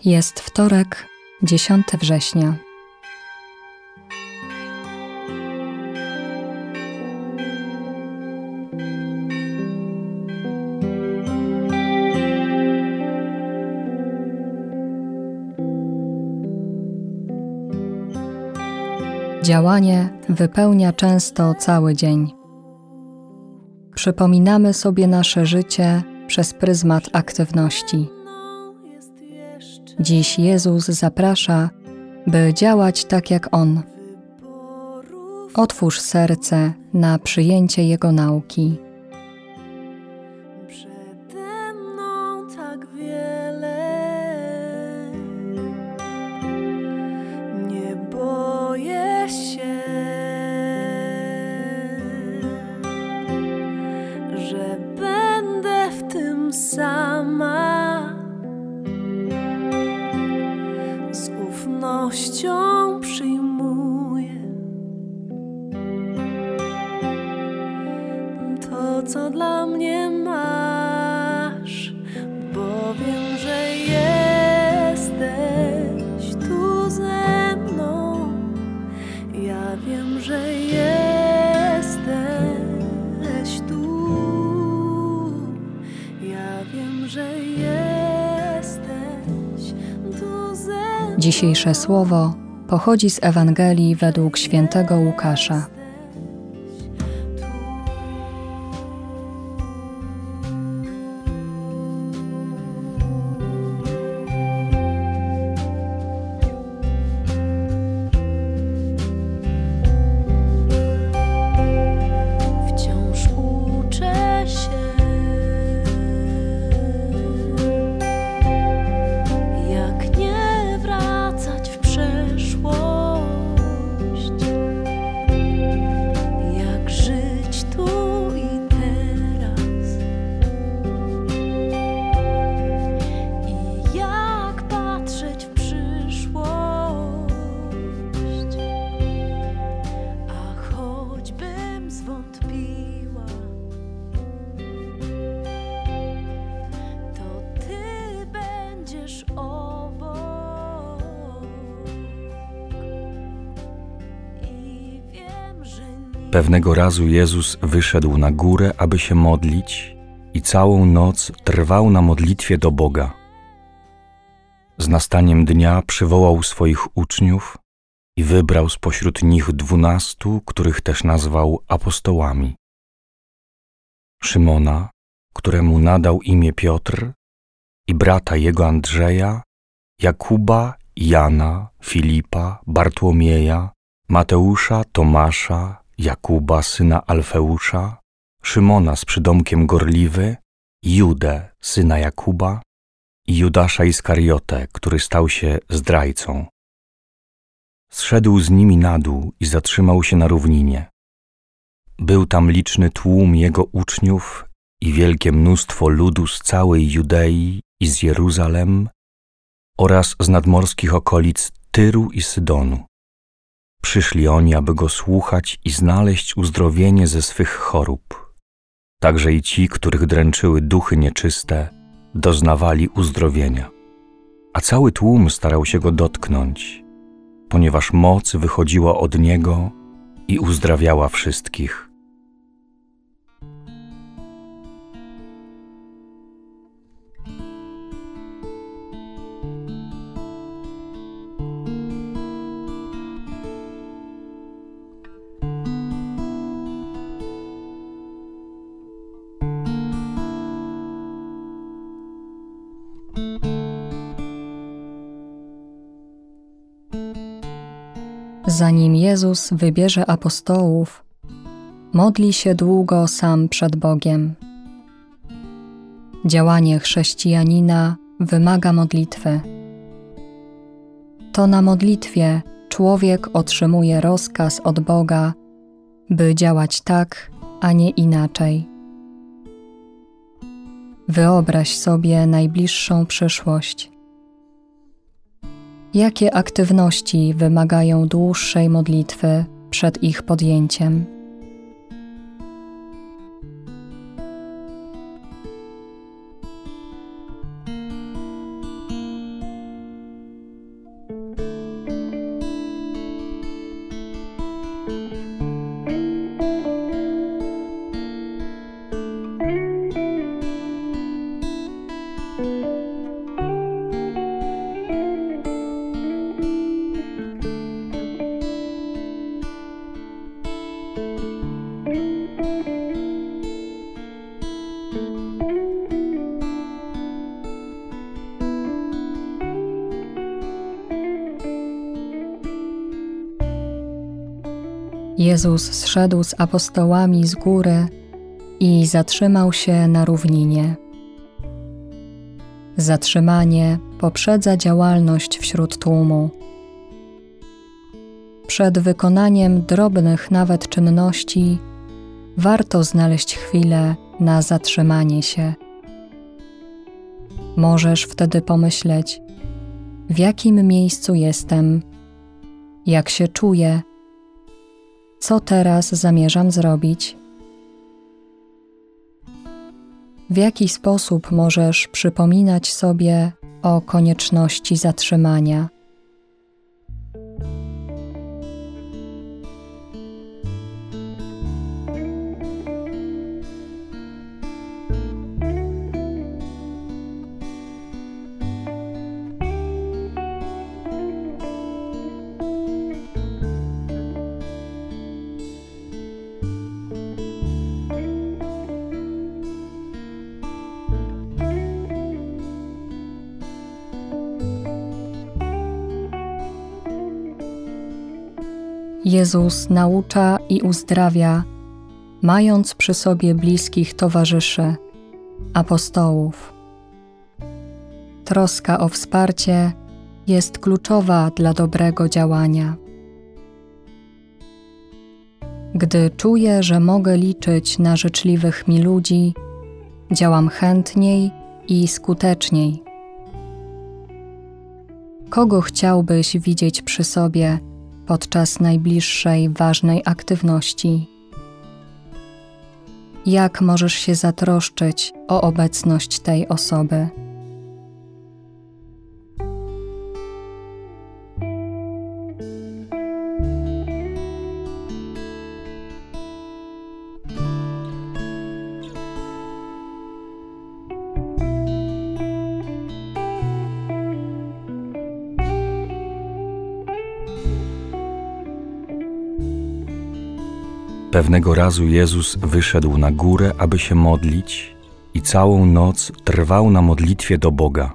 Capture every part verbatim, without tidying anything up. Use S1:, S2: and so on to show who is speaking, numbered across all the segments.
S1: Jest wtorek, dziesiątego września. Działanie wypełnia często cały dzień. Przypominamy sobie nasze życie przez pryzmat aktywności. Dziś Jezus zaprasza, by działać tak jak On. Otwórz serce na przyjęcie Jego nauki.
S2: Przede mną tak wiele, nie boję się, że będę w tym sama. Z ufnością przyjmuję to, co dla mnie masz, bo wiem, że jesteś tu ze mną. Ja wiem, że jesteś tu. Ja wiem, że jesteś tu ze mną.
S1: Dzisiejsze słowo pochodzi z Ewangelii według świętego Łukasza.
S2: Wciąż uczę się, jak nie wracać w przeszłość, jak żyć tu i teraz i jak patrzeć w przyszłość. A choćbym zwątpiła, to Ty będziesz obok i wiem, że nie.
S3: Pewnego razu Jezus wyszedł na górę, aby się modlić, i całą noc trwał na modlitwie do Boga. Z nastaniem dnia przywołał swoich uczniów i wybrał spośród nich dwunastu, których też nazwał apostołami. Szymona, któremu nadał imię Piotr, i brata jego Andrzeja, Jakuba, Jana, Filipa, Bartłomieja, Mateusza, Tomasza, Jakuba, syna Alfeusza, Szymona z przydomkiem Gorliwy, Judę, syna Jakuba, i Judasza Iskariotę, który stał się zdrajcą. Zszedł z nimi na dół i zatrzymał się na równinie. Był tam liczny tłum jego uczniów i wielkie mnóstwo ludu z całej Judei i z Jeruzalem oraz z nadmorskich okolic Tyru i Sydonu. Przyszli oni, aby go słuchać i znaleźć uzdrowienie ze swych chorób. Także i ci, których dręczyły duchy nieczyste, doznawali uzdrowienia. A cały tłum starał się go dotknąć, ponieważ moc wychodziła od niego i uzdrawiała wszystkich.
S1: Zanim Jezus wybierze apostołów, modli się długo sam przed Bogiem. Działanie chrześcijanina wymaga modlitwy. To na modlitwie człowiek otrzymuje rozkaz od Boga, by działać tak, a nie inaczej. Wyobraź sobie najbliższą przyszłość. Jakie aktywności wymagają dłuższej modlitwy przed ich podjęciem? Jezus zszedł z apostołami z góry i zatrzymał się na równinie. Zatrzymanie poprzedza działalność wśród tłumu. Przed wykonaniem drobnych nawet czynności warto znaleźć chwilę na zatrzymanie się. Możesz wtedy pomyśleć, w jakim miejscu jestem, jak się czuję, co teraz zamierzam zrobić. W jaki sposób możesz przypominać sobie o konieczności zatrzymania. Jezus naucza i uzdrawia, mając przy sobie bliskich towarzyszy, apostołów. Troska o wsparcie jest kluczowa dla dobrego działania. Gdy czuję, że mogę liczyć na życzliwych mi ludzi, działam chętniej i skuteczniej. Kogo chciałbyś widzieć przy sobie podczas najbliższej ważnej aktywności? Jak możesz się zatroszczyć o obecność tej osoby?
S3: Pewnego razu Jezus wyszedł na górę, aby się modlić, i całą noc trwał na modlitwie do Boga.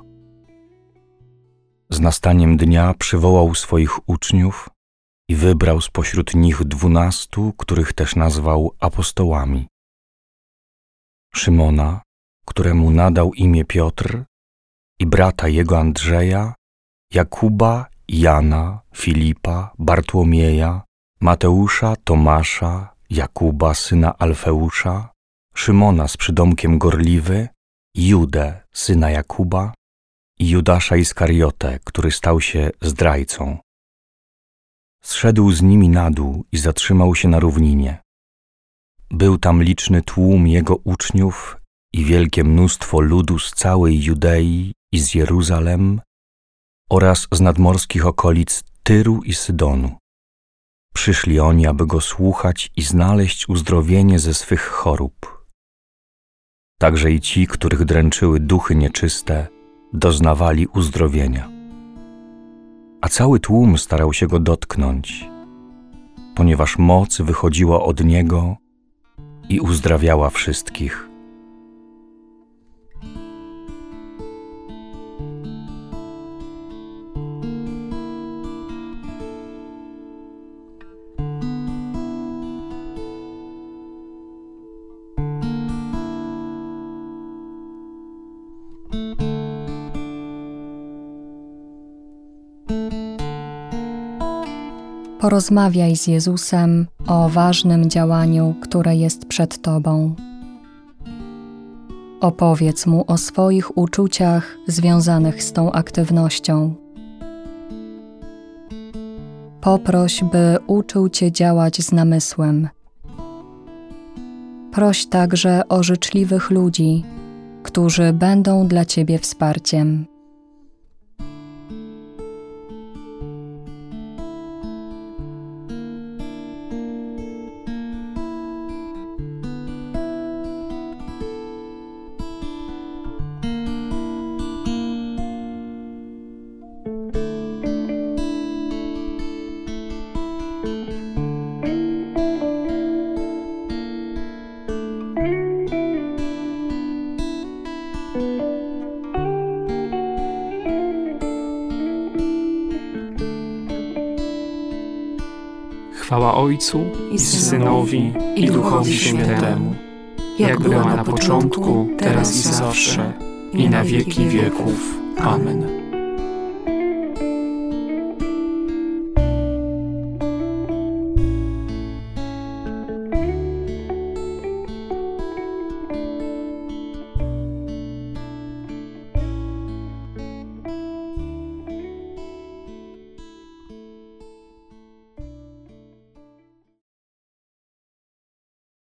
S3: Z nastaniem dnia przywołał swoich uczniów i wybrał spośród nich dwunastu, których też nazwał apostołami. Szymona, któremu nadał imię Piotr, i brata jego Andrzeja, Jakuba, Jana, Filipa, Bartłomieja, Mateusza, Tomasza, Jakuba, syna Alfeusza, Szymona z przydomkiem Gorliwy, Judę, syna Jakuba i Judasza Iskariotę, który stał się zdrajcą. Zszedł z nimi na dół i zatrzymał się na równinie. Był tam liczny tłum jego uczniów i wielkie mnóstwo ludu z całej Judei i z Jeruzalem oraz z nadmorskich okolic Tyru i Sydonu. Przyszli oni, aby go słuchać i znaleźć uzdrowienie ze swych chorób. Także i ci, których dręczyły duchy nieczyste, doznawali uzdrowienia. A cały tłum starał się go dotknąć, ponieważ moc wychodziła od niego i uzdrawiała wszystkich.
S1: Porozmawiaj z Jezusem o ważnym działaniu, które jest przed Tobą. Opowiedz Mu o swoich uczuciach związanych z tą aktywnością. Poproś, by uczył Cię działać z namysłem. Proś także o życzliwych ludzi, którzy będą dla Ciebie wsparciem.
S4: Chwała Ojcu i Synowi i Duchowi Świętemu, jak była na początku, teraz i zawsze, i na wieki wieków. Amen.